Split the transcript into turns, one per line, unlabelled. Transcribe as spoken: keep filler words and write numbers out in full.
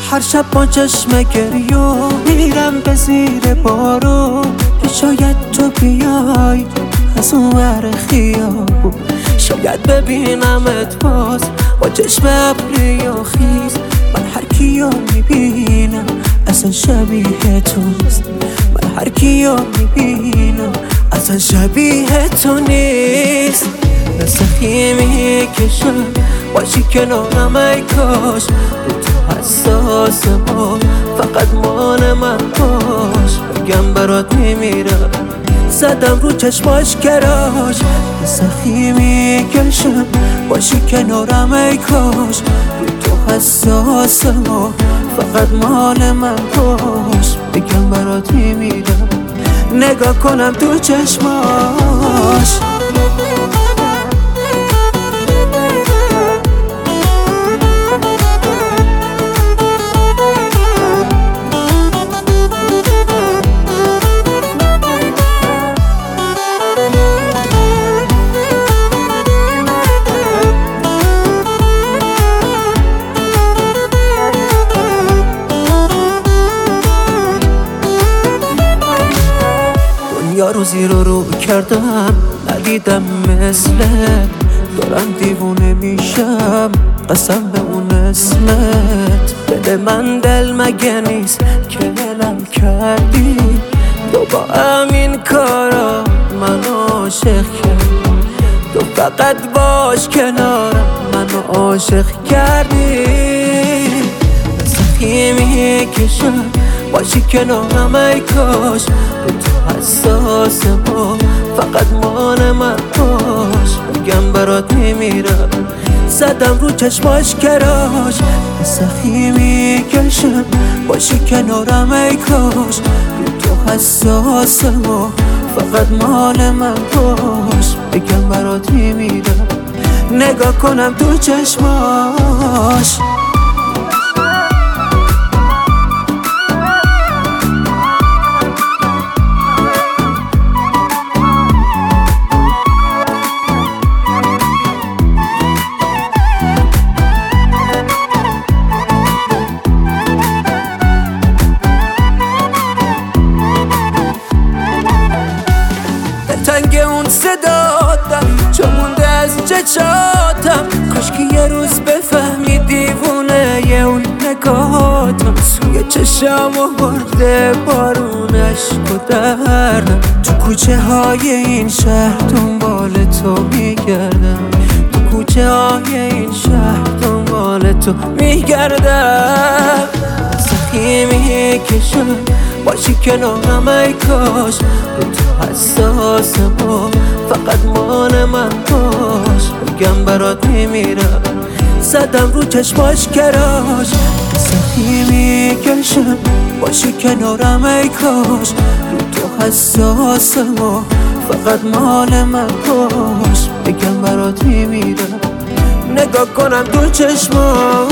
هر شب با چشم گریو میرم به زیر بارو که شاید تو بیای از اون ور خیابون، شاید ببینمت باز با چشم ابری و خیز. من هر کیو میبینم اصلا شبیه توست، من هر کیو میبینم اصلا شبیه تو نیست. مثل خیمی کشم باشی کنارم ای کاش، رو تو حساسم فقط مال من باش. بگم برات میمیرم زدم رو چشماش کراش. مثل خیمی کشم باشی کنارم ای کاش، رو تو حساسم فقط مال من باش. بگم برات میمیرم نگاه کنم تو چشماش. یا روزی رو رو کردم ندیدم مثلت، دارم دیوونه میشم قسم به اون اسمت. بده من دل مگه نیست که دلم کردی، تو با همین کارا منو عاشق کردی. تو فقط باش کنارم منو عاشق کردی. مثل خیمی کشم باشی کنارم ای کاش، رو تو حساسم فقط مال من باش. بگم برات میمیرم زدم رو چشماش کراش. مثل خیمی کشم باشی کنارم ای کاش، رو تو حساسم فقط مال من باش. بگم برات میمیرم نگاه کنم تو چشماش. تنگ اون صداتم چون مونده از چشاتم، کاش که یه روز بفهمی دیوونه یه اون نگاتم. سوی چشم و برده بارونش و دردم، تو کوچه های این شهر دنبال تو میگردم، تو کوچه های این شهر دنبال تو میگردم. سخیمی کشم باشی کنارم ای کاش، رو تو حساسم فقط مال من باش. بگم برات میمیرم زدم رو چشماش کراش. سخیمی کشم باشی کنارم ای کاش، رو تو حساسم فقط مال من باش. بگم برات میمیرم نگاه کنم تو چشماش.